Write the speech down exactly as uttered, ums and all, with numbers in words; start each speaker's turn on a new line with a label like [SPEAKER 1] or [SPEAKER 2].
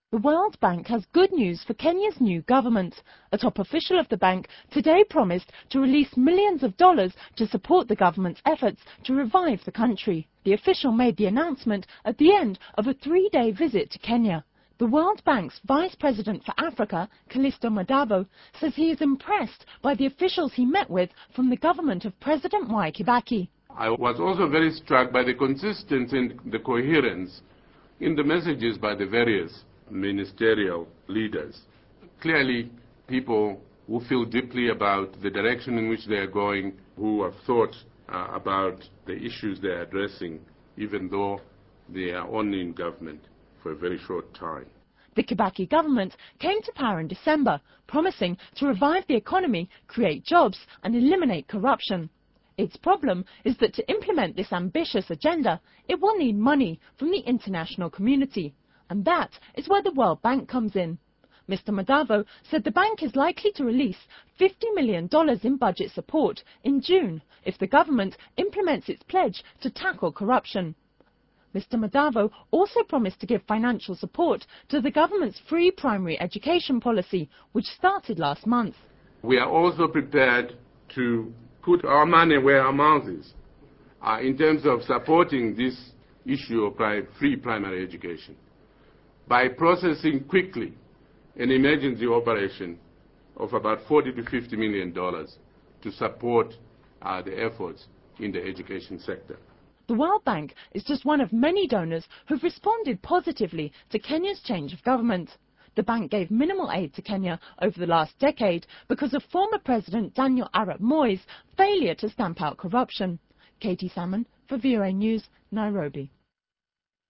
[SPEAKER 1] The World Bank has good news for Kenya's new government. A top official of the bank today promised to release millions of dollars to support the government's efforts to revive the country. The official made the announcement at the end of a three-day visit to Kenya. The World Bank's Vice President for Africa, Callisto Madavo, says he is impressed by the officials he met with from the government of President Mwai Kibaki.
[SPEAKER 2] I was also very struck by the consistency and the coherence in the messages by the various ministerial leaders. Clearly, people who feel deeply about the direction in which they are going, who have thought uh, about the issues they are addressing, even though they are only in government for a very short time.
[SPEAKER 1] The Kibaki government came to power in December, promising to revive the economy, create jobs and eliminate corruption. Its problem is that to implement this ambitious agenda, it will need money from the international community. And that is where the World Bank comes in. Mister Madavo said the bank is likely to release fifty million dollars in budget support in June if the government implements its pledge to tackle corruption. Mister Madavo also promised to give financial support to the government's free primary education policy, which started last month.
[SPEAKER 2] We are also prepared to put our money where our mouth is uh, in terms of supporting this issue of free primary education, by processing quickly an emergency operation of about forty to fifty million dollars to support uh, the efforts in the education sector.
[SPEAKER 1] The World Bank is just one of many donors who've responded positively to Kenya's change of government. The bank gave minimal aid to Kenya over the last decade because of former President Daniel Arap Moi's failure to stamp out corruption. Katie Salmon for V O A News, Nairobi.